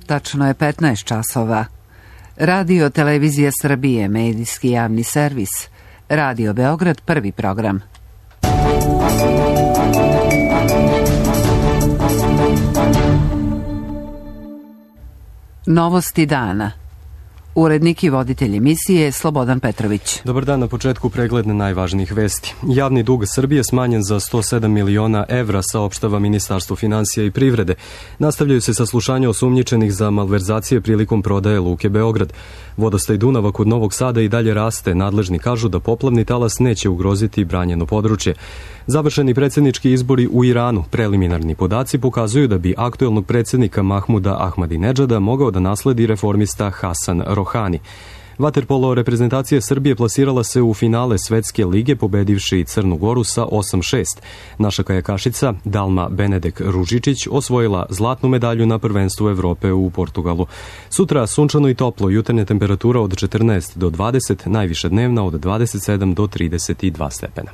Tačno je 15 časova. Radio Televizija Srbije, medijski javni servis. Radio Beograd, prvi program. Novosti dana. Urednik i voditelj emisije Slobodan Petrović. Dobar dan, na početku pregled najvažnijih vesti. Javni dug Srbije smanjen za 107 miliona evra, saopštava Ministarstvo finansija i privrede. Nastavljaju se saslušanja osumnjičenih za malverzacije prilikom prodaje Luke Beograd. Vodostaj Dunava kod Novog Sada i dalje raste. Nadležni kažu da poplavni talas neće ugroziti branjeno područje. Završeni predsjednički izbori u Iranu. Preliminarni podaci pokazuju da bi aktuelnog predsjednika Mahmuda Ahmadinedžada mogao da nasledi reformista Hasan Rohani. Vaterpolo reprezentacija Srbije plasirala se u finale Svetske lige pobedivši Crnu Goru sa 8-6. Naša kajakašica Dalma Benedek Ružičić osvojila zlatnu medalju na prvenstvu Evrope u Portugalu. Sutra sunčano i toplo, jutarnja temperatura od 14 do 20, najviša dnevna od 27 do 32 stepena.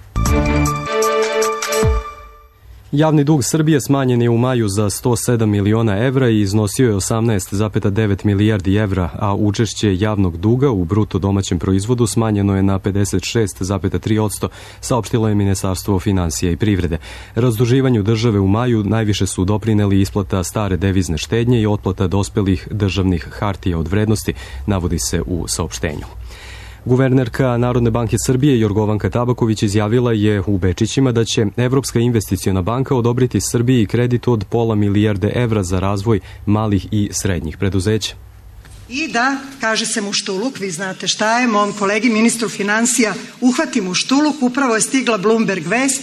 Javni dug Srbije smanjen je u maju za 107 miliona evra i iznosio je 18,9 milijardi evra, a učešće javnog duga u bruto domaćem proizvodu smanjeno je na 56,3%, saopštilo je Ministarstvo finansija i privrede. Razduživanju države u maju najviše su doprineli isplata stare devizne štednje i otplata dospelih državnih hartija od vrednosti, navodi se u saopštenju. Guvernerka Narodne banke Srbije Jorgovanka Tabaković izjavila je u Bečićima da će Evropska investiciona banka odobriti Srbiji kredit od pola milijarde evra za razvoj malih i srednjih preduzeća. I da, kaže se muštuluk, vi znate šta je, mom kolegi ministru finansija uhvati muštuluk, upravo je stigla Bloomberg vest,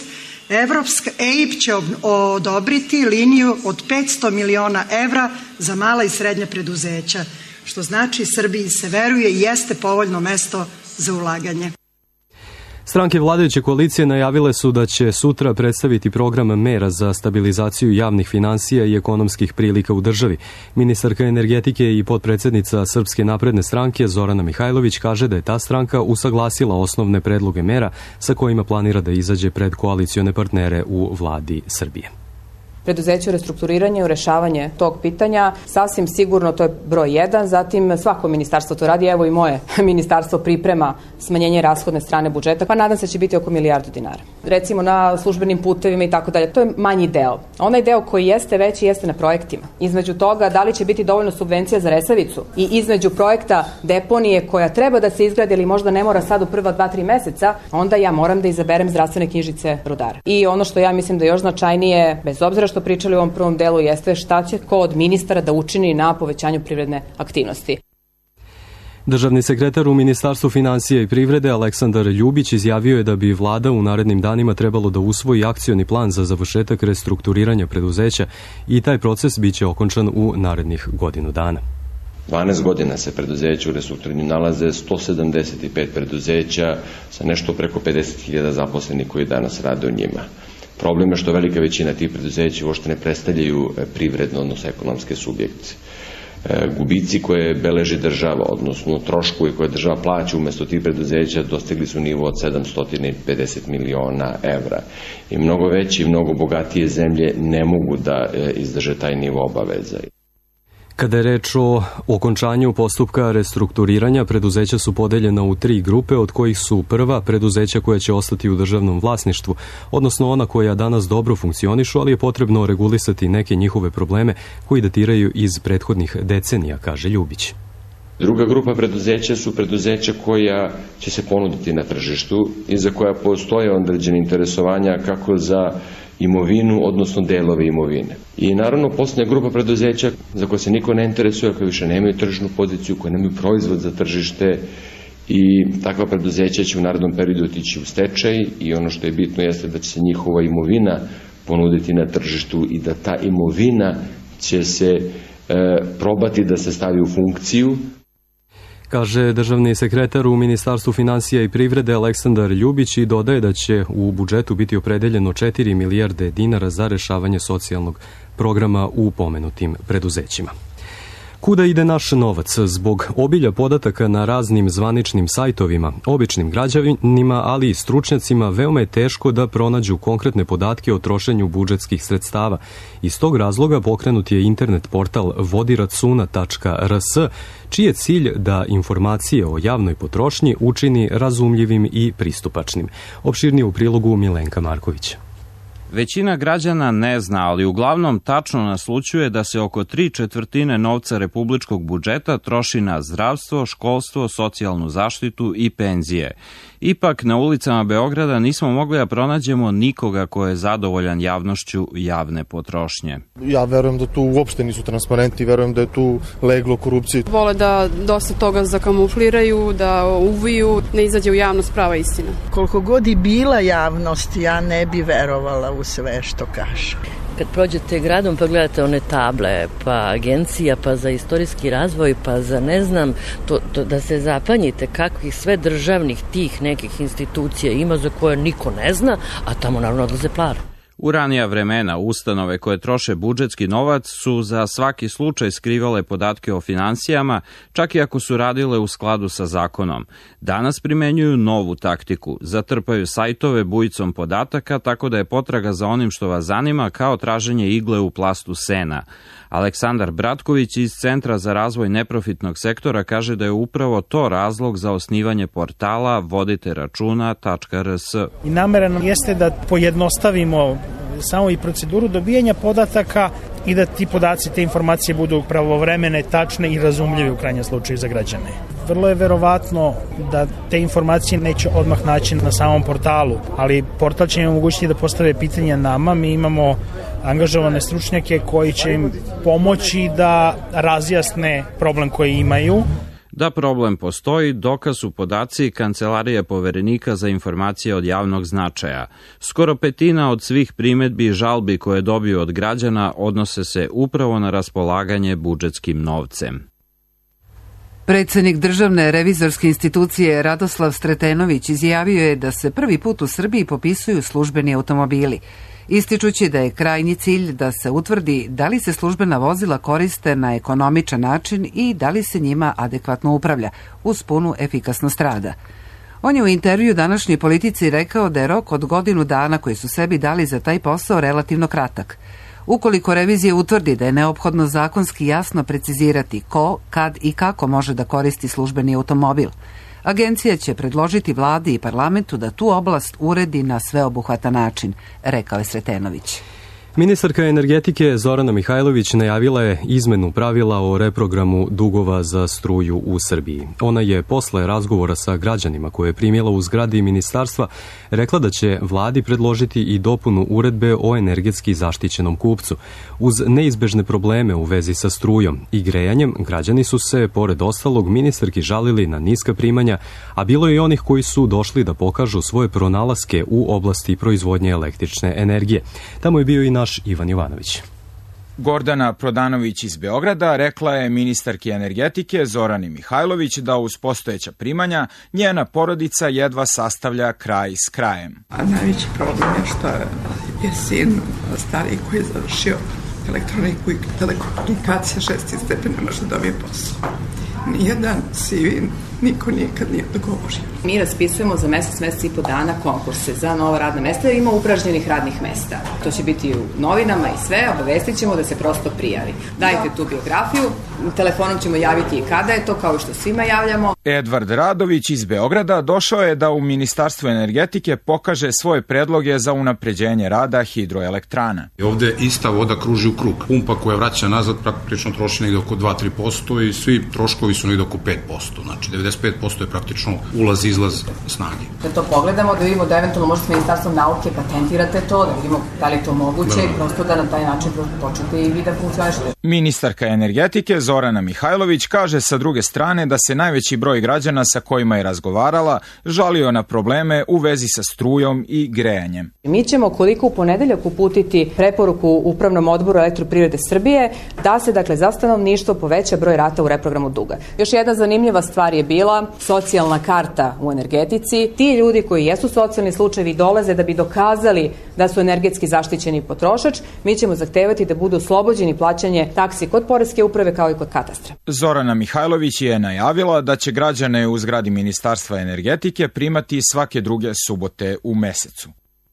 EIB će odobriti liniju od 500 miliona evra za mala i srednja preduzeća, što znači Srbiji se veruje i jeste povoljno mesto za ulaganje. Stranke vladajuće koalicije najavile su da će sutra predstaviti program mera za stabilizaciju javnih finansija i ekonomskih prilika u državi. Ministarka energetike i potpredsjednica Srpske napredne stranke Zorana Mihajlović kaže da je ta stranka usaglasila osnovne predloge mera sa kojima planira da izađe pred koalicione partnere u vladi Srbije. Preduzeće u restrukturiranju i rešavanje tog pitanja, sasvim sigurno to je broj 1, zatim svako ministarstvo to radi, evo i moje ministarstvo priprema smanjenje rashodne strane budžeta, pa nadam se će biti oko milijardu dinara. Recimo na službenim putevima i tako dalje, to je manji deo. Onaj deo koji jeste veći jeste na projektima. Između toga da li će biti dovoljno subvencija za Resavicu i između projekta deponije koja treba da se izgradi ili možda ne mora sad u prva 2-3 meseca, onda ja moram da izaberem zdravstvene knjižice rudara. I ono što ja mislim da je još značajnije, bez obzira što pričali u ovom prvom delu, jeste šta će ko od ministara da učini na povećanju privredne aktivnosti. Državni sekretar u Ministarstvu finansija i privrede Aleksandar Ljubić izjavio je da bi vlada u narednim danima trebalo da usvoji akcioni plan za završetak restrukturiranja preduzeća i taj proces biće okončan u narednih godinu dana. 12 godina se preduzeća u restrukturiranju nalaze, 175 preduzeća sa nešto preko 50.000 zaposlenih koji danas rade u njima. Problem je što velika većina tih preduzeća uopšte ne predstavljaju privredno, odnosno ekonomske subjekte. Gubici koje beleži država, odnosno troškovi koje država plaća umjesto tih preduzeća dostigli su nivo od 750 miliona evra. I mnogo veće i mnogo bogatije zemlje ne mogu da izdrže taj nivo obaveza. Kada je reč o okončanju postupka restrukturiranja, preduzeća su podeljena u 3 grupe, od kojih su prva preduzeća koja će ostati u državnom vlasništvu, odnosno ona koja danas dobro funkcionišu, ali je potrebno regulisati neke njihove probleme koji datiraju iz prethodnih decenija, kaže Ljubić. Druga grupa preduzeća su preduzeća koja će se ponuditi na tržištu i za koja postoje određene interesovanja kako za imovinu, odnosno delove imovine. I naravno posljednja grupa preduzeća za koje se niko ne interesuje, koje više nemaju tržnu poziciju, koje nemaju proizvod za tržište i takva preduzeća će u narednom periodu otići u stečaj i ono što je bitno jeste da će se njihova imovina ponuditi na tržištu i da ta imovina će se probati da se stavi u funkciju. Kaže državni sekretar u Ministarstvu finansija i privrede Aleksandar Ljubić i dodaje da će u budžetu biti opredeljeno 4 milijarde dinara za rešavanje socijalnog programa u pomenutim preduzećima. Kuda ide naš novac? Zbog obilja podataka na raznim zvaničnim sajtovima, običnim građanima, ali i stručnjacima, veoma je teško da pronađu konkretne podatke o trošenju budžetskih sredstava. Iz tog razloga pokrenut je internet portal vodiracuna.rs, čiji je cilj da informacije o javnoj potrošnji učini razumljivim i pristupačnim. Opširnije u prilogu Milenka Markovića. Većina građana ne zna, ali uglavnom tačno naslućuje da se oko 3/4 novca republičkog budžeta troši na zdravstvo, školstvo, socijalnu zaštitu i penzije. Ipak, na ulicama Beograda nismo mogli da pronađemo nikoga ko je zadovoljan javnošću javne potrošnje. Ja verujem da tu uopšte nisu transparenti, verujem da je tu leglo korupcije. Vole da dosta toga zakamufliraju, da uviju, ne izađe u javnost prava istina. Koliko god i bila javnost, ja ne bi verovala u sve što kaže. Kad prođete gradom pa gledate one table, pa agencija, pa za istorijski razvoj, pa za ne znam, da se zapanjite kakvih sve državnih tih nekih institucija ima za koje niko ne zna, a tamo naravno odlaze pare. U ranija vremena ustanove koje troše budžetski novac su za svaki slučaj skrivale podatke o finansijama, čak i ako su radile u skladu sa zakonom. Danas primenjuju novu taktiku, zatrpaju sajtove bujicom podataka, tako da je potraga za onim što vas zanima kao traženje igle u plastu sena. Aleksandar Bratković iz Centra za razvoj neprofitnog sektora kaže da je upravo to razlog za osnivanje portala voditeračuna.rs. I namera nam jeste da pojednostavimo samo i proceduru dobijanja podataka i da ti podaci, te informacije budu pravovremene, tačne i razumljive u krajnjem slučaju za građane. Vrlo je verovatno da te informacije neće odmah naći na samom portalu, ali portal će im omogućiti da postave pitanja nama. Mi imamo angažovane stručnjake koji će im pomoći da razjasne problem koji imaju. Da problem postoji, dokaz su podaci Kancelarije Poverenika za informacije od javnog značaja. Skoro petina od svih primedbi i žalbi koje dobiju od građana odnose se upravo na raspolaganje budžetskim novcem. Predsednik Državne revizorske institucije Radoslav Sretenović izjavio je da se prvi put u Srbiji popisuju službeni automobili, ističući da je krajnji cilj da se utvrdi da li se službena vozila koriste na ekonomičan način i da li se njima adekvatno upravlja, uz punu efikasnost rada. On je u intervju današnjoj Politici rekao da je rok od godinu dana koji su sebi dali za taj posao relativno kratak. Ukoliko revizija utvrdi da je neophodno zakonski jasno precizirati ko, kad i kako može da koristi službeni automobil, agencija će predložiti vladi i parlamentu da tu oblast uredi na sveobuhvatan način, rekao je Sretenović. Ministarka energetike Zorana Mihajlović najavila je izmenu pravila o reprogramu dugova za struju u Srbiji. Ona je posle razgovora sa građanima koje je primila u zgradi ministarstva rekla da će vladi predložiti i dopunu uredbe o energetski zaštićenom kupcu. Uz neizbežne probleme u vezi sa strujom i grejanjem, građani su se, pored ostalog, ministarki žalili na niska primanja, a bilo je i onih koji su došli da pokažu svoje pronalaske u oblasti proizvodnje električne energije. Tamo je bio i naš Ivan Jovanović. Gordana Prodanović iz Beograda rekla je ministarki energetike Zorani Mihajlović da uz postojeća primanja njena porodica jedva sastavlja kraj s krajem. A najveći problem je što je sin stariji koji je završio elektroniku i telekomunikacije 6. stepen ne može da dobije posao. Nijedan CV niko nikad nije dogovorio. Mi raspisujemo za mesec i po dana konkurse za nova radna mesta jer ima upražnjenih radnih mesta. To će biti u novinama i sve, obavestit ćemo da se prosto prijavi. Dajte tu biografiju, telefonom ćemo javiti i kada je to, kao što svima javljamo. Edvard Radović iz Beograda došao je da u Ministarstvu energetike pokaže svoje predloge za unapređenje rada hidroelektrana. Ovde ista voda kruži u krug. Pumpa koja vraća nazad praktično troši negde oko 2-3% i svi troškovi su negde oko 5%. Znači 95% je praktično ulaz-izlaz snage. Da to pogledamo, da vidimo da eventualno možete s Ministarstvom nauke patentirate to, da vidimo da li je to moguće i prosto da na taj način počnete i vi da funkcionišete. Ministarka energetike Zorana Mihajlović kaže sa druge strane da se najveći broj građana sa kojima je razgovarala žalio na probleme u vezi sa strujom i grejanjem. Mi ćemo koliko u ponedeljak uputiti preporuku Upravnom odboru Elektroprivrede Srbije da se dakle za stanovništvo poveća broj rata u reprogramu duga. Još jedna zanimljiva stvar je bila socijalna karta u energetici. Ti ljudi koji jesu socijalni slučajevi dolaze da bi dokazali da su energetski zaštićeni potrošač. Mi ćemo zahtevati da budu oslobođeni plaćanje taksi kod poreske uprave kao i kod katastra. Zorana Mihajlović je najavila da će građane u zgradi Ministarstva energetike primati svake druge subote u mesecu.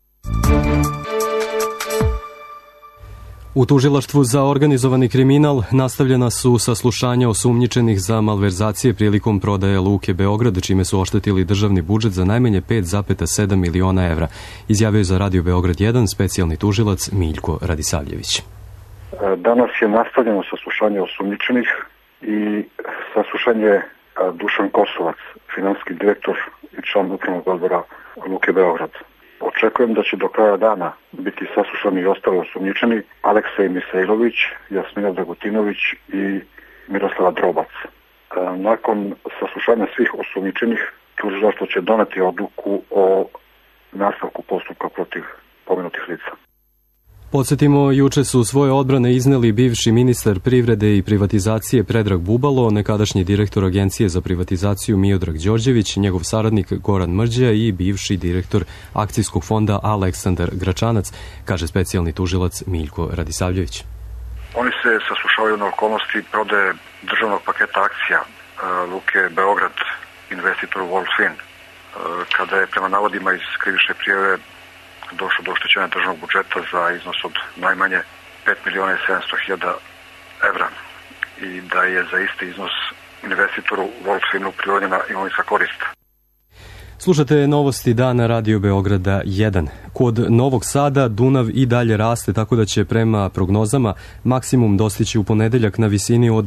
U tužilaštvu za organizovani kriminal nastavljena su saslušanja osumnjičenih za malverzacije prilikom prodaje Luke Beograd, čime su oštetili državni budžet za najmanje 5,7 miliona evra, izjavio je za Radio Beograd 1 specijalni tužilac Miljko Radisavljević. Danas je nastavljeno saslušanje osumnjičenih i saslušanje Dušan Kosovac, finansijski direktor i član upravnog odbora Luke Beograd. Očekujem da će do kraja dana biti saslušani i ostali osumnjičeni Aleksej Misailović, Jasmina Dragutinović i Miroslava Drobac. Nakon saslušanja svih osumnjičenih, tužilaštvo će doneti odluku o nastavku postupka protiv pomenutih lica. Podsjetimo, juče su svoje odbrane izneli bivši ministar privrede i privatizacije Predrag Bubalo, nekadašnji direktor Agencije za privatizaciju Miodrag Đorđević, njegov saradnik Goran Mrđa i bivši direktor akcijskog fonda Aleksandar Gračanac, kaže specijalni tužilac Miljko Radisavljević. Oni se saslušavaju na okolnosti prodaje državnog paketa akcija Luke Beograd investitoru Wolfswin, kada je prema navodima iz krivične prijave došlo do oštećenja državnog budžeta za iznos od najmanje 5.700.000 evra i da je za isti iznos investitoru Wolfswinu pribavljena imovinska korist. Slušate novosti dana Radio Beograda 1. Kod Novog Sada Dunav i dalje raste, tako da će prema prognozama maksimum dostići u ponedeljak na visini od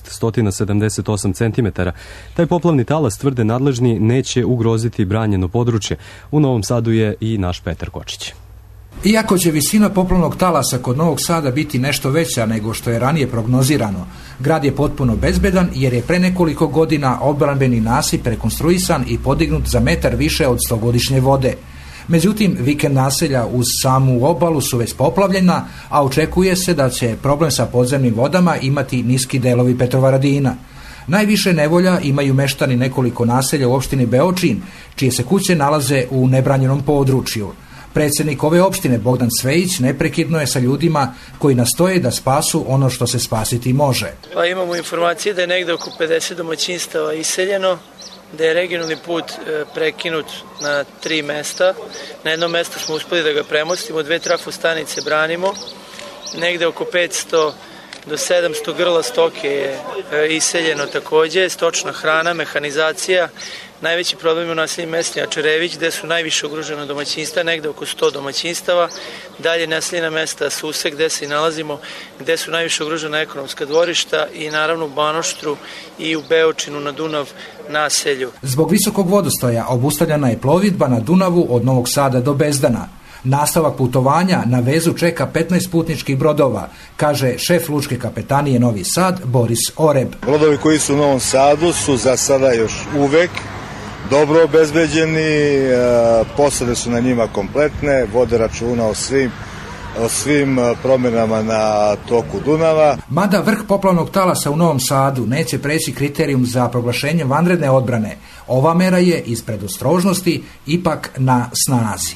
678 cm. Taj poplavni talas, tvrde nadležni, neće ugroziti branjeno područje. U Novom Sadu je i naš Petar Kočić. Iako će visina poplavnog talasa kod Novog Sada biti nešto veća nego što je ranije prognozirano, grad je potpuno bezbedan jer je pre nekoliko godina odbrambeni nasip rekonstruisan i podignut za metar više od 100-godišnje vode. Međutim, vikend naselja uz samu obalu su već poplavljena, a očekuje se da će problem sa podzemnim vodama imati niski delovi Petrovaradina. Najviše nevolja imaju meštani nekoliko naselja u opštini Beočin, čije se kuće nalaze u nebranjenom području. Predsjednik ove opštine Bogdan Svejić neprekidno je sa ljudima koji nastoje da spasu ono što se spasiti može. Pa imamo informacije da je negde oko 50 domaćinstava iseljeno, da je regionalni put prekinut na 3 mesta. Na jednom mestu smo uspeli da ga premostimo, 2 trafostanice branimo, negde oko 500 do 700 grla stoke je iseljeno takođe, stočna hrana, mehanizacija. Najveći problem je u naseljenim mestima Čerević, gde su najviše ugrožena domaćinstva, negde oko 100 domaćinstava. Dalje naseljena mesta Susek, gde se i nalazimo, gde su najviše ugrožena ekonomska dvorišta i naravno u Banoštru i u Beočinu na Dunav naselju. Zbog visokog vodostaja obustavljena je plovidba na Dunavu od Novog Sada do Bezdana. Nastavak putovanja na vezu čeka 15 putničkih brodova, kaže šef lučke kapetanije Novi Sad Boris Oreb. Brodovi koji su u Novom Sadu su za sada još uvek dobro obezbeđeni, posade su na njima kompletne, vode računa o svim promjenama na toku Dunava. Mada vrh poplavnog talasa u Novom Sadu neće preći kriterijum za proglašenje vanredne odbrane, ova mera je iz predostrožnosti ipak na snazi.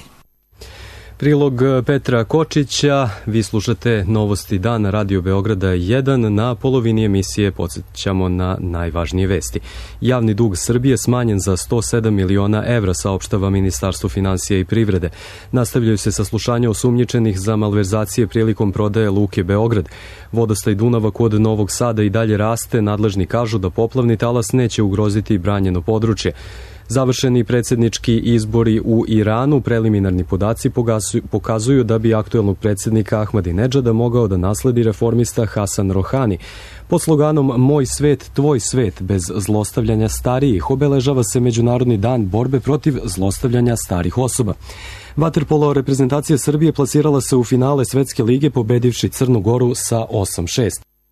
Prilog Petra Kočića, vi slušate novosti dana Radio Beograda 1, na polovini emisije podsjećamo na najvažnije vesti. Javni dug Srbije smanjen za 107 miliona evra, saopštava Ministarstvo finansija i privrede. Nastavljaju se saslušanja osumnjičenih za malverzacije prilikom prodaje Luke Beograd. Vodostaj Dunava kod Novog Sada i dalje raste, nadležni kažu da poplavni talas neće ugroziti branjeno područje. Završeni predsjednički izbori u Iranu, preliminarni podaci pokazuju da bi aktuelnog predsjednika Ahmadinedžada mogao da nasledi reformista Hasan Rohani. Pod sloganom Moj svet, tvoj svet, bez zlostavljanja starijih, obeležava se Međunarodni dan borbe protiv zlostavljanja starih osoba. Vaterpolo reprezentacija Srbije plasirala se u finale Svetske lige pobedivši Crnu Goru sa 8-6.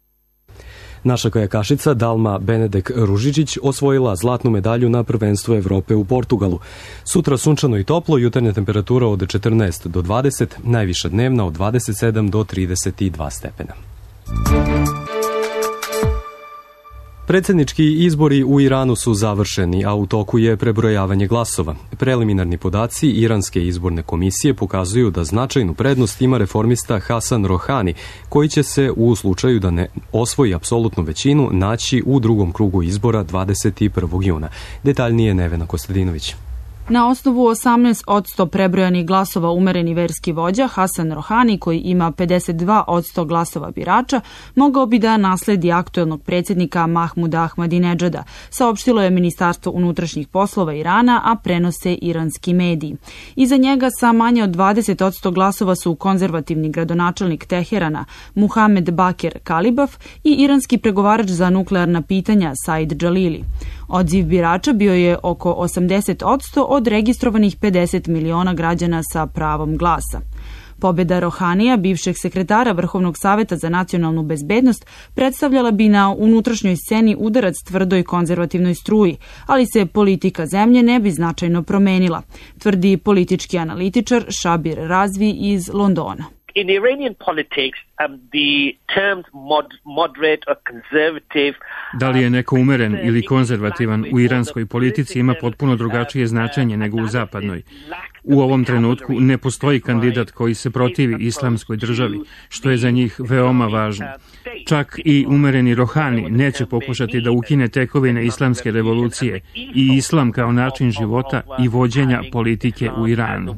Naša kajakašica Dalma Benedek Ružičić osvojila zlatnu medalju na prvenstvu Evrope u Portugalu. Sutra sunčano i toplo, jutarnja temperatura od 14 do 20, najviša dnevna od 27 do 32 stepena. Predsjednički izbori u Iranu su završeni, a u toku je prebrojavanje glasova. Preliminarni podaci Iranske izborne komisije pokazuju da značajnu prednost ima reformista Hasan Rohani, koji će se u slučaju da ne osvoji apsolutnu većinu naći u drugom krugu izbora 21. juna. Detaljnije Nevena Kostadinović. Na osnovu 18% prebrojanih glasova umereni verski vođa Hasan Rohani, koji ima 52% glasova birača, mogao bi da nasledi aktuelnog predsjednika Mahmuda Ahmadinedžada, saopštilo je Ministarstvo unutrašnjih poslova Irana, a prenose iranski mediji. Iza njega sa manje od 20% glasova su konzervativni gradonačelnik Teherana Muhamed Baker Kalibaf i iranski pregovarač za nuklearna pitanja Said Džalili. Odziv birača bio je oko 80% od registrovanih 50 miliona građana sa pravom glasa. Pobjeda Rohanija, bivšeg sekretara Vrhovnog saveta za nacionalnu bezbednost, predstavljala bi na unutrašnjoj sceni udarac tvrdoj konzervativnoj struji, ali se politika zemlje ne bi značajno promenila, tvrdi politički analitičar Shabir Razvi iz Londona. In Iranian politics, the terms moderate or conservative. Da li je neko umeren ili konzervativan u iranskoj politici ima potpuno drugačije značenje nego u zapadnoj. U ovom trenutku ne postoji kandidat koji se protivi islamskoj državi, što je za njih veoma važno. Čak i umereni Rohani neće pokušati da ukine tekovine islamske revolucije i islam kao način života i vođenja politike u Iranu.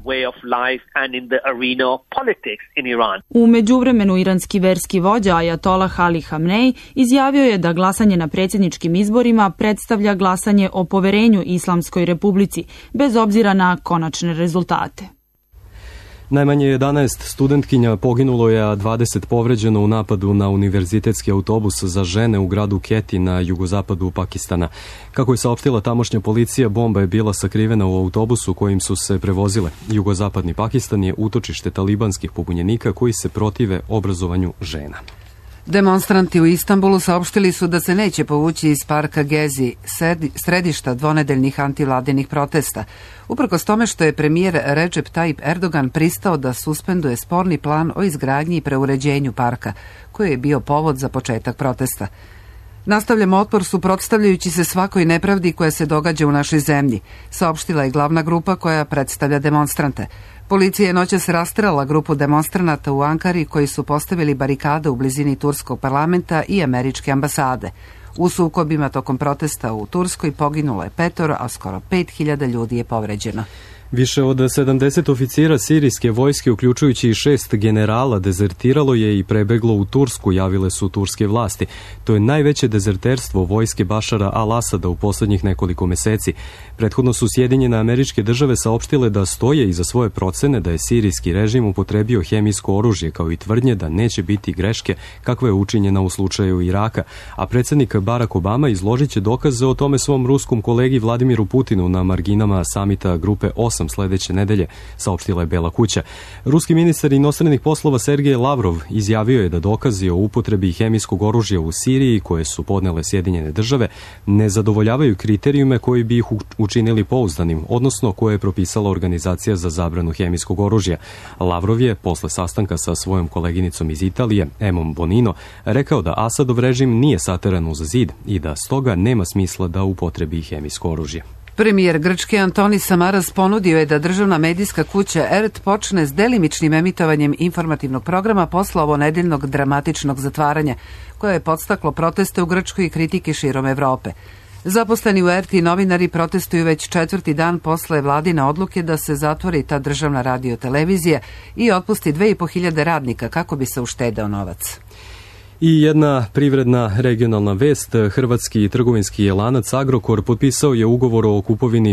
U međuvremenu iranski verski vođa Ajatolah Ali Hamnej izjavio je da glasanje na predsjedničkim izborima predstavlja glasanje o poverenju Islamskoj republici, bez obzira na konačne rezultate. Najmanje 11 studentkinja poginulo je, a 20 povređeno u napadu na univerzitetski autobus za žene u gradu Keti na jugozapadu Pakistana. Kako je saopštila tamošnja policija, bomba je bila sakrivena u autobusu kojim su se prevozile. Jugozapadni Pakistan je utočište talibanskih pobunjenika koji se protive obrazovanju žena. Demonstranti u Istanbulu saopštili su da se neće povući iz parka Gezi, središta dvonedeljnih antivladinih protesta, uprkos tome što je premijer Recep Tayyip Erdogan pristao da suspenduje sporni plan o izgradnji i preuređenju parka, koji je bio povod za početak protesta. Nastavljamo otpor suprotstavljajući se svakoj nepravdi koja se događa u našoj zemlji, saopštila je glavna grupa koja predstavlja demonstrante. Policija je noćas rastrela grupu demonstranata u Ankari koji su postavili barikade u blizini turskog parlamenta i američke ambasade. U sukobima tokom protesta u Turskoj poginulo je 5, a skoro 5.000 ljudi je povređeno. Više od 70 oficira sirijske vojske, uključujući i 6 generala, dezertiralo je i prebeglo u Tursku, javile su turske vlasti. To je najveće dezerterstvo vojske Bašara al-Asada u posljednjih nekoliko meseci. Prethodno su Sjedinjene Američke Države saopštile da stoje iza svoje procene da je sirijski režim upotrebio hemijsko oružje, kao i tvrdnje da neće biti greške kakva je učinjena u slučaju Iraka. A predsjednik Barack Obama izložit će dokaze o tome svom ruskom kolegi Vladimiru Putinu na marginama samita grupe 8 sljedeće nedelje, saopštila je Bela kuća. Ruski ministar inostranih poslova Sergej Lavrov izjavio je da dokazi o upotrebi hemijskog oružja u Siriji koje su podnele Sjedinjene Države ne zadovoljavaju kriterijume koji bi ih učinili pouzdanim, odnosno koje je propisala Organizacija za zabranu hemijskog oružja. Lavrov je posle sastanka sa svojom koleginicom iz Italije, Emom Bonino, rekao da Asadov režim nije sateran uz zid i da stoga nema smisla da upotrebi hemijsko oružje. Premijer Grčke Antonis Samaras ponudio je da državna medijska kuća ERT počne s delimičnim emitovanjem informativnog programa posle ovonedeljnog dramatičnog zatvaranja, koje je podstaklo proteste u Grčkoj i kritike širom Evrope. Zaposleni u ERT i novinari protestuju već 4. dan posle vladine odluke da se zatvori ta državna radiotelevizija i otpusti 2.500 radnika kako bi se uštedeo novac. I jedna privredna regionalna vest, hrvatski trgovinski lanac Agrokor potpisao je ugovor o kupovini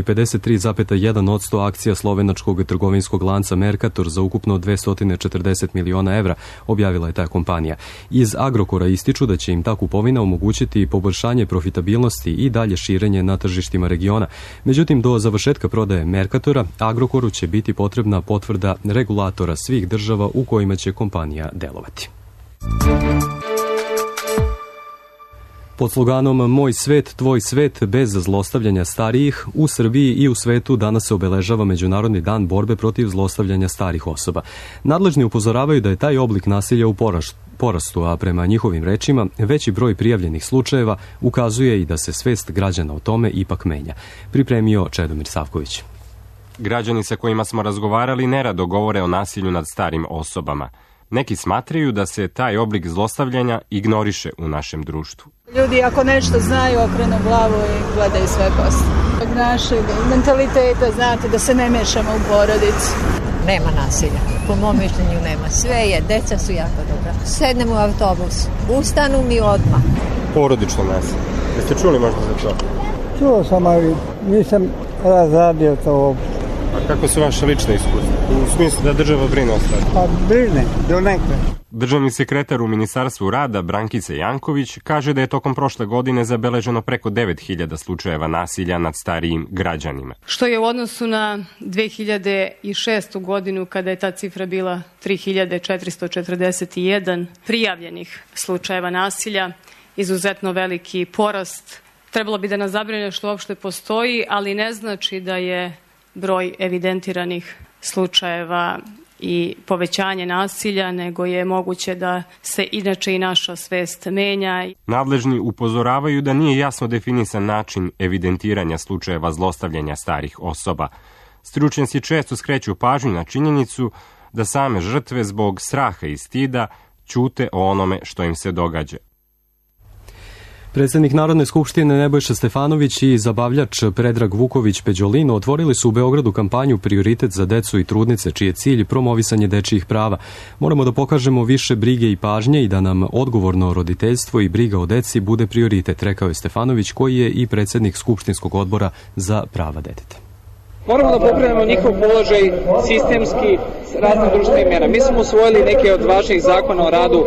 53,1% akcija slovenačkog trgovinskog lanca Mercator za ukupno 240 miliona evra, objavila je ta kompanija. Iz Agrokora ističu da će im ta kupovina omogućiti poboljšanje profitabilnosti i dalje širenje na tržištima regiona. Međutim, do završetka prodaje Mercatora, Agrokoru će biti potrebna potvrda regulatora svih država u kojima će kompanija delovati. Pod sloganom Moj svet, tvoj svet, bez zlostavljanja starijih, u Srbiji i u svetu danas se obeležava Međunarodni dan borbe protiv zlostavljanja starih osoba. Nadležni upozoravaju da je taj oblik nasilja u porastu, a prema njihovim rečima veći broj prijavljenih slučajeva ukazuje i da se svest građana o tome ipak menja. Pripremio Čedomir Savković. Građani sa kojima smo razgovarali nerado govore o nasilju nad starim osobama. Neki smatraju da se taj oblik zlostavljanja ignoriše u našem društvu. Ljudi ako nešto znaju okrenu glavu i gledaju sve poslije. Od našeg mentaliteta znate da se ne mešamo u porodicu. Nema nasilja, po mom mišljenju nema. Sve je, deca su jako dobra. Sednemo u autobus, ustanu mi odmah. Porodično nasilje. Jeste čuli možda za to? Čuo sam, ali nisam razradio to. A kako su vaše lične iskustva? U smislu da država brine o stvari? Pa brine, do nekada. Državni sekretar u Ministarstvu rada Brankica Janković kaže da je tokom prošle godine zabeleženo preko 9000 slučajeva nasilja nad starijim građanima. Što je u odnosu na 2006. godinu kada je ta cifra bila 3441 prijavljenih slučajeva nasilja, izuzetno veliki porast. Trebalo bi da nas zabrine što uopšte postoji, ali ne znači da je broj evidentiranih slučajeva i povećanje nasilja, nego je moguće da se inače i naša svest menja. Nadležni upozoravaju da nije jasno definisan način evidentiranja slučajeva zlostavljanja starih osoba. Stručnjaci često skreću pažnju na činjenicu da same žrtve zbog straha i stida ćute o onome što im se događa. Predsjednik Narodne skupštine Nebojša Stefanović i zabavljač Predrag Vuković-Peđolino otvorili su u Beogradu kampanju Prioritet za decu i trudnice, čiji je cilj promovisanje dečijih prava. Moramo da pokažemo više brige i pažnje i da nam odgovorno roditeljstvo i briga o deci bude prioritet, rekao je Stefanović, koji je i predsjednik Skupštinskog odbora za prava deteta. Moramo da pokrenemo njihov položaj sistemski s raznim društvenim mjera. Mi smo usvojili neke od važnih zakona o radu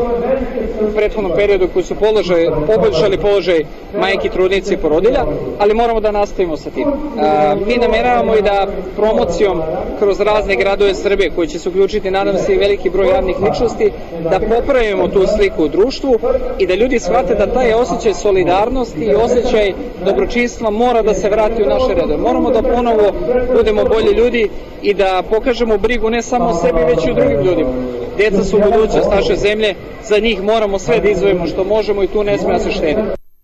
u prethodnom periodu koji su poboljšali položaj majki, trudnice i porodilja, ali moramo da nastavimo sa tim. Mi nameravamo i da promocijom kroz razne gradove Srbije koji će se uključiti, nadam se, i veliki broj javnih ličnosti, da popravimo tu sliku u društvu i da ljudi shvate da taj osjećaj solidarnosti i osjećaj dobročinstva mora da se vrati u naše redove. Moramo da ponovo budemo bolji ljudi i da pokažemo brigu ne samo o sebi, već i o drugim ljudima. Djeca su budućnost naše zemlje, za njih moramo sve da izdvojimo što možemo i tu ne sme da se štedi.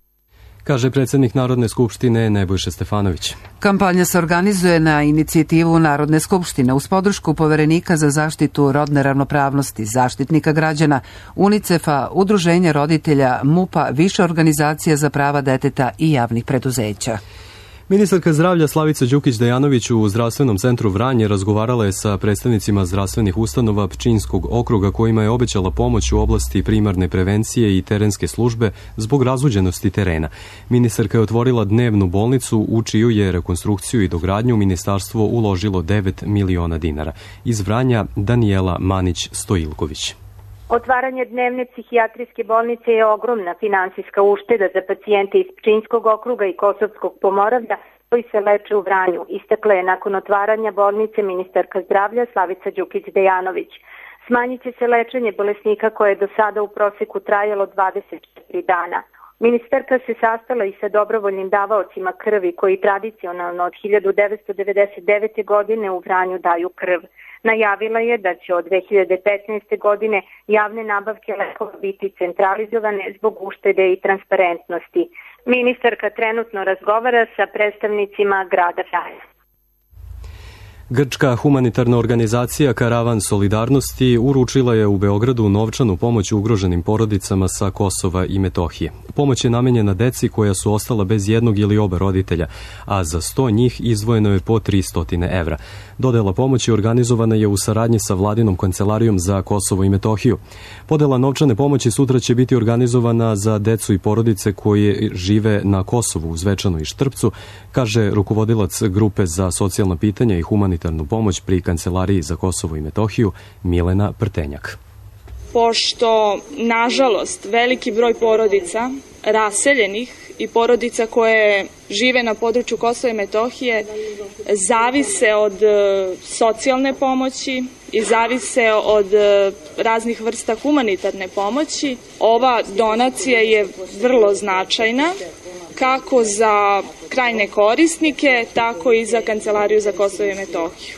Kaže predsjednik Narodne skupštine Nebojša Stefanović. Kampanja se organizuje na inicijativu Narodne skupštine uz podršku Poverenika za zaštitu rodne ravnopravnosti, Zaštitnika građana, UNICEF-a, Udruženja roditelja, MUP-a, više organizacija za prava deteta i javnih preduzeća. Ministarka zdravlja Slavica Đukić-Dejanović u Zdravstvenom centru Vranje razgovarala je sa predstavnicima zdravstvenih ustanova Pčinjskog okruga kojima je obećala pomoć u oblasti primarne prevencije i terenske službe zbog razuđenosti terena. Ministarka je otvorila dnevnu bolnicu u čiju je rekonstrukciju i dogradnju ministarstvo uložilo 9 miliona dinara. Iz Vranja Danijela Manić-Stojilković. Otvaranje dnevne psihijatrijske bolnice je ogromna finansijska ušteda za pacijente iz Pčinjskog okruga i Kosovskog Pomoravlja koji se leče u Vranju. Istakla je nakon otvaranja bolnice ministarka zdravlja Slavica Đukić-Dejanović. Smanjit će se lečenje bolesnika koje je do sada u proseku trajalo 24 dana. Ministarka se sastala i sa dobrovoljnim davaocima krvi koji tradicionalno od 1999. godine u Vranju daju krv. Najavila je da će od 2015. godine javne nabavke lekova biti centralizovane zbog uštede i transparentnosti. Ministarka trenutno razgovara sa predstavnicima grada Vranja. Grčka humanitarna organizacija Karavan solidarnosti uručila je u Beogradu novčanu pomoć ugroženim porodicama sa Kosova i Metohije. Pomoć je namenjena deci koja su ostala bez jednog ili oba roditelja, a za 100 njih izdvojeno je po 300 evra. Dodela pomoći organizovana je u saradnji sa Vladinom kancelarijom za Kosovo i Metohiju. Podela novčane pomoći sutra će biti organizovana za decu i porodice koje žive na Kosovu, u Zvečanu i Štrpcu, kaže rukovodilac grupe za socijalna pitanja i humanitarnu pomoć pri Kancelariji za Kosovo i Metohiju Milena Prtenjak. Pošto, nažalost, veliki broj porodica raseljenih i porodica koje žive na području Kosova i Metohije zavise od socijalne pomoći i zavise od raznih vrsta humanitarne pomoći. Ova donacija je vrlo značajna kako za krajnje korisnike, tako i za Kancelariju za Kosovo i Metohiju.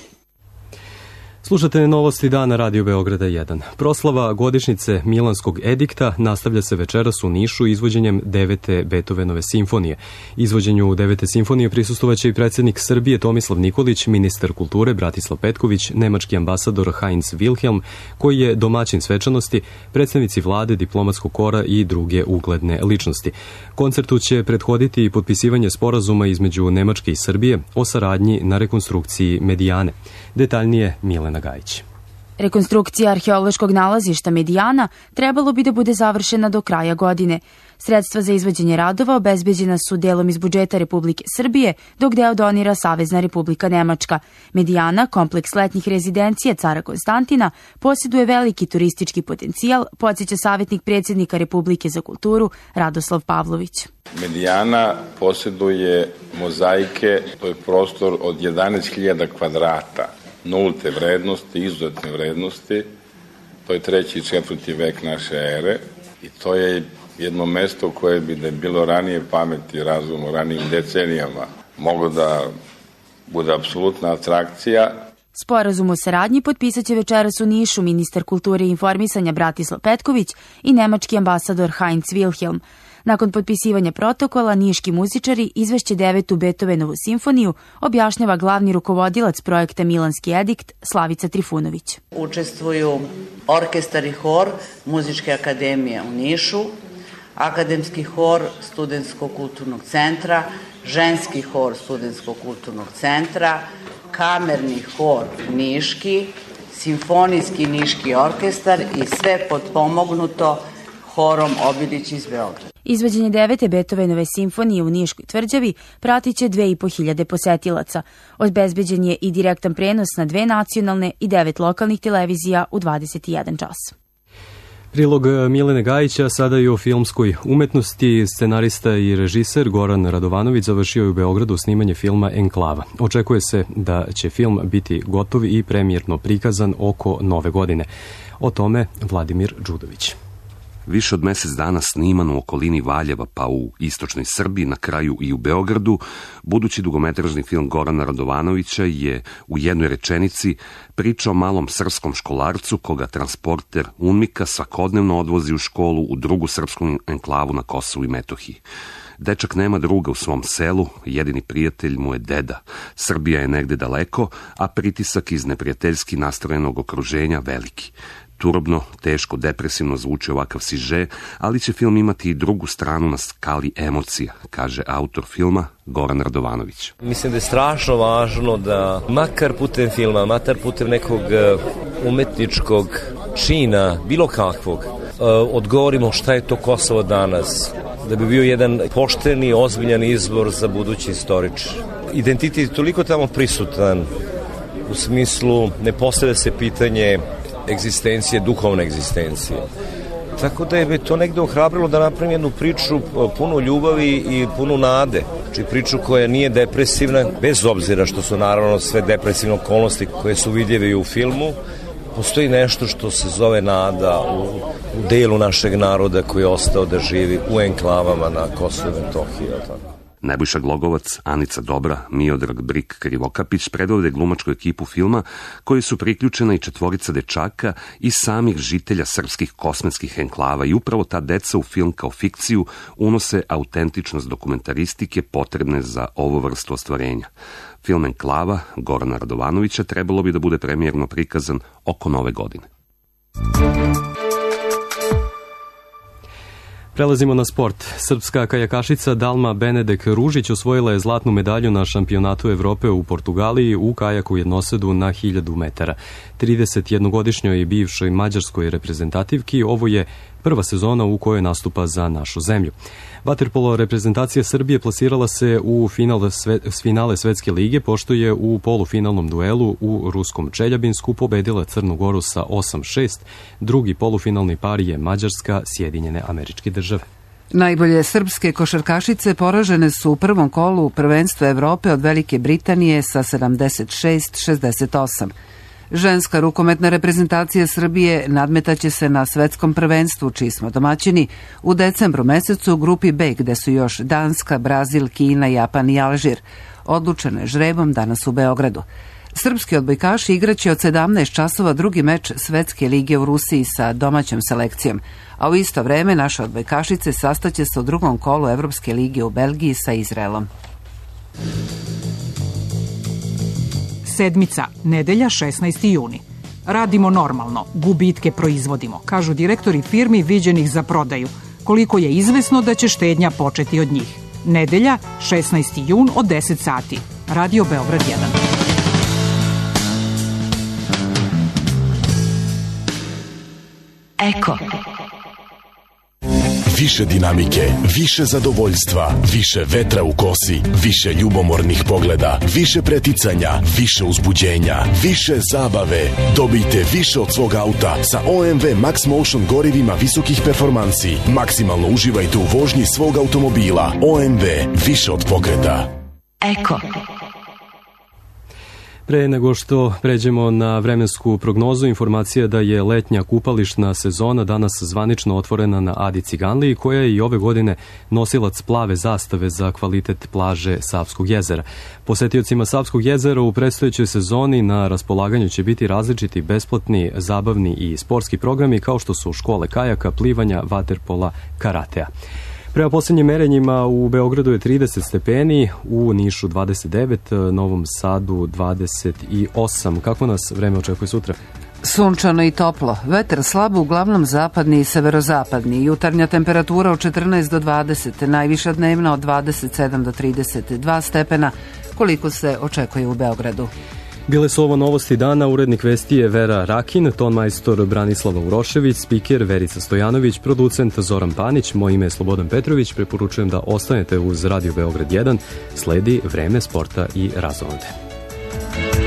Slušate novosti dana Radio Beograda 1. Proslava godišnjice Milanskog edikta nastavlja se večeras u Nišu izvođenjem 9. Beethovenove simfonije. Izvođenju 9. simfonije prisustovaće i predsjednik Srbije Tomislav Nikolić, ministar kulture Bratislav Petković, nemački ambasador Heinz Wilhelm, koji je domaćin svečanosti, predstavnici vlade, diplomatskog kora i druge ugledne ličnosti. Koncertu će prethoditi i potpisivanje sporazuma između Nemačke i Srbije o saradnji na rekonstrukciji Medijane. Detaljnije Milena Gajić. Rekonstrukcija arheološkog nalazišta Medijana trebalo bi da bude završena do kraja godine. Sredstva za izvođenje radova obezbeđena su delom iz budžeta Republike Srbije, dok deo donira Savezna Republika Nemačka. Medijana, kompleks letnjih rezidencija cara Konstantina, posjeduje veliki turistički potencijal, podsjeća savjetnik predsjednika Republike za kulturu Radoslav Pavlović. Medijana posjeduje mozaike, to je prostor od 11.000 kvadrata. Nulte vrednosti, izuzetne vrednosti, to je 3. i 4. vek naše ere i to je jedno mesto koje bi da je bilo ranije pameti i razuma, ranijim decenijama, moglo da bude apsolutna atrakcija. Sporazum o saradnji potpisat će večeras u Nišu ministar kulture i informisanja Bratislav Petković i nemački ambasador Heinz Wilhelm. Nakon potpisivanja protokola, niški muzičari izvešće 9. Beethovenovu simfoniju, objašnjava glavni rukovodilac projekta Milanski edikt Slavica Trifunović. Učestvuju orkestar i hor Muzičke akademije u Nišu, akademski hor Studentskog kulturnog centra, ženski hor Studentskog kulturnog centra, kamerni hor Niški, simfonijski niški orkestar i sve potpomognuto horom Obilić iz Beograda. Izvođenje 9. Beethovenove simfonije u Niškoj tvrđavi pratit će 2.500 posetilaca. Obezbeđen je i direktan prenos na 2 nacionalne i 9 lokalnih televizija u 21 čas. Prilog Milene Gajića, sada i o filmskoj umetnosti. Scenarista i režiser Goran Radovanović završio je u Beogradu snimanje filma Enklava. Očekuje se da će film biti gotov i premijerno prikazan oko Nove godine. O tome Vladimir Đudović. Više od mjesec dana sniman u okolini Valjeva pa u istočnoj Srbiji, na kraju i u Beogradu, budući dugometražni film Gorana Radovanovića je u jednoj rečenici priča o malom srpskom školarcu koga transporter UNMIK-a svakodnevno odvozi u školu u drugu srpsku enklavu na Kosovu i Metohiji. Dečak nema druga u svom selu, jedini prijatelj mu je deda. Srbija je negde daleko, a pritisak iz neprijateljski nastrojenog okruženja veliki. Turobno, teško, depresivno zvuči ovakav siže, ali će film imati i drugu stranu na skali emocija, kaže autor filma Goran Radovanović. Mislim da je strašno važno da makar putem filma, makar putem nekog umetničkog čina, bilo kakvog, odgovorimo šta je to Kosovo danas, da bi bio jedan pošteni, ozbiljan izbor za budući istoričar. Identitet je toliko tamo prisutan, u smislu ne postavlja se pitanje egzistencije, duhovne egzistencije. Tako da je me to negde ohrabrilo da napravim jednu priču puno ljubavi i puno nade. Znači priču koja nije depresivna, bez obzira što su naravno sve depresivne okolnosti koje su vidljive u filmu, postoji nešto što se zove nada u delu našeg naroda koji je ostao da živi u enklavama na Kosovu i Metohiji. Nebojša Glogovac, Anica Dobra, Miodrag Brik Krivokapić predvode glumačku ekipu filma koji su priključena i 4 dečaka i samih žitelja srpskih kosmetskih enklava i upravo ta deca u film kao fikciju unose autentičnost dokumentaristike potrebne za ovu vrstu ostvarenja. Film Enklava Gorana Radovanovića trebalo bi da bude premijerno prikazan oko Nove godine. Prelazimo na sport. Srpska kajakašica Dalma Benedek Ružić osvojila je zlatnu medalju na šampionatu Evrope u Portugaliji u kajaku jednosedu na 1000 metara. 31-godišnjoj i bivšoj mađarskoj reprezentativki ovo je prva sezona u kojoj nastupa za našu zemlju. Vaterpolo reprezentacija Srbije plasirala se u finale Svetske lige, pošto je u polufinalnom duelu u ruskom Čeljabinsku pobedila Crnu Goru sa 8-6. Drugi polufinalni par je Mađarska, Sjedinjene Američke Države. Najbolje srpske košarkašice poražene su u prvom kolu prvenstva Evrope od Velike Britanije sa 76-68. Ženska rukometna reprezentacija Srbije nadmetaće se na svetskom prvenstvu, čiji smo domaćini, u decembru mesecu u grupi B, gde su još Danska, Brazil, Kina, Japan i Alžir. Odlučeno je žrebom danas u Beogradu. Srpski odbojkaši igraće od 17 časova drugi meč Svetske lige u Rusiji sa domaćom selekcijom, a u isto vreme naše odbojkašice sastaće se u drugom kolu Evropske lige u Belgiji sa Izraelom. Sedmica, nedelja 16. juni. Radimo normalno, gubitke proizvodimo, kažu direktori firmi viđenih za prodaju, koliko je izvesno da će štednja početi od njih. Nedelja, 16. jun od 10 sati. Radio Beograd 1. Eko. Više dinamike, više zadovoljstva, više vetra u kosi, više ljubomornih pogleda, više preticanja, više uzbuđenja, više zabave. Dobijte više od svog auta sa OMV Max Motion gorivima visokih performansi. Maksimalno uživajte u vožnji svog automobila. OMV, više od pokreta. Eko. Pre nego što pređemo na vremensku prognozu, informacija da je letnja kupališna sezona danas zvanično otvorena na Adi Ciganliji, koja je i ove godine nosilac plave zastave za kvalitet plaže Savskog jezera. Posetiocima Savskog jezera u predstojećoj sezoni na raspolaganju će biti različiti besplatni, zabavni i sportski programi, kao što su škole kajaka, plivanja, vaterpola, karatea. Prema posljednjim merenjima u Beogradu je 30 stepeni, u Nišu 29, Novom Sadu 28. Kako nas vreme očekuje sutra? Sunčano i toplo. Vetar slab, uglavnom zapadni i severozapadni. Jutarnja temperatura od 14 do 20, najviša dnevna od 27 do 32 stepena, koliko se očekuje u Beogradu. Bile su ovo novosti dana, urednik vesti je Vera Rakin, tonmajstor Branislava Urošević, spiker Verica Stojanović, producent Zoran Panić, moje ime je Slobodan Petrović, preporučujem da ostanete uz Radio Beograd 1, sledi vreme sporta i razonode.